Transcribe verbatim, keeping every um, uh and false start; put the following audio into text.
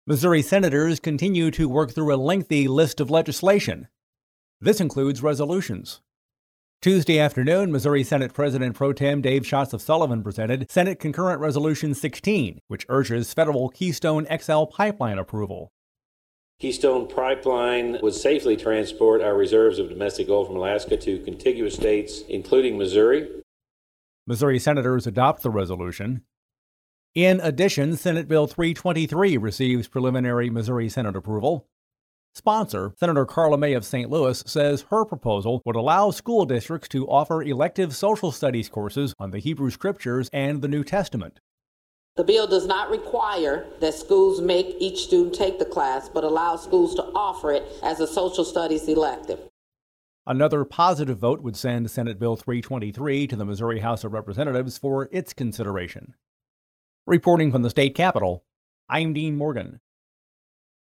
Missouri senators continue to work through a lengthy list of legislation. This includes resolutions. Tuesday afternoon, Missouri Senate President Pro Tem Dave Schatz of Sullivan presented Senate Concurrent Resolution sixteen, which urges federal Keystone X L pipeline approval. Keystone Pipeline would safely transport our reserves of domestic oil from Alaska to contiguous states, including Missouri. Missouri senators adopt the resolution. In addition, Senate Bill three twenty-three receives preliminary Missouri Senate approval. Sponsor, Senator Carla May of Saint Louis, says her proposal would allow school districts to offer elective social studies courses on the Hebrew Scriptures and the New Testament. The bill does not require that schools make each student take the class, but allows schools to offer it as a social studies elective. Another positive vote would send Senate Bill three twenty-three to the Missouri House of Representatives for its consideration. Reporting from the state capitol, I'm Dean Morgan.